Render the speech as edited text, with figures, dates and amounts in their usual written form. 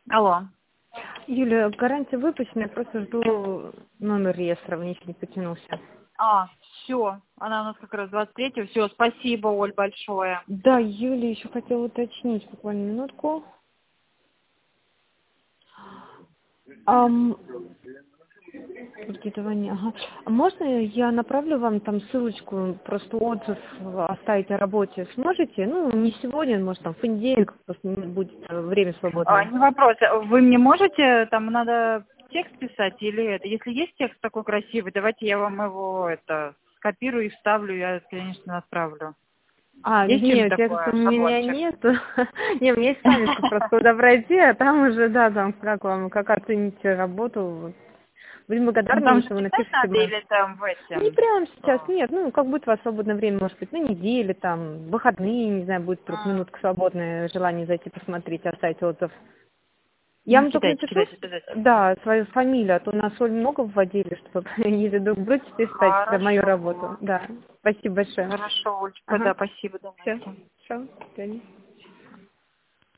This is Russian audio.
Алло. Юля, гарантия выпущена, я просто жду номер реестра, если не потянулся. Все. Она у нас как раз 23-го. Все, спасибо, Оль, большое. Да, Юля, еще хотела уточнить, буквально минутку. Кредитование, ага. А можно я направлю вам там ссылочку, просто отзыв оставить о работе? Сможете? Ну, не сегодня, может, там в понедельник, просто не будет время свободное. Не вопрос. Вы мне можете, там надо текст писать или это? Если есть текст такой красивый, давайте я вам его скопирую и вставлю, я, конечно, отправлю. Есть что-нибудь Нет, текста такое, у меня шаблончик? нету. Не, у меня есть памятка просто куда пройти, а там уже, да, там как оцените работу. Вот. Будем Ну, благодарны, там если вы записать напишите надо мне. или там в Не этом? прямо сейчас, нет, ну, как будет у вас свободное время, может быть, на неделе, там, выходные, не знаю, будет вдруг минутка свободная, желание зайти посмотреть, оставить отзыв. Я Ну, вам только кидайте, напишу, кидайте обязательно. да, свою фамилию, а то у нас Оль много вводили, чтобы, если вдруг будете писать про мою работу. Хорошо. Да, спасибо большое. Хорошо, Олечка, Ага, да, спасибо, все, давайте. все, до свидания.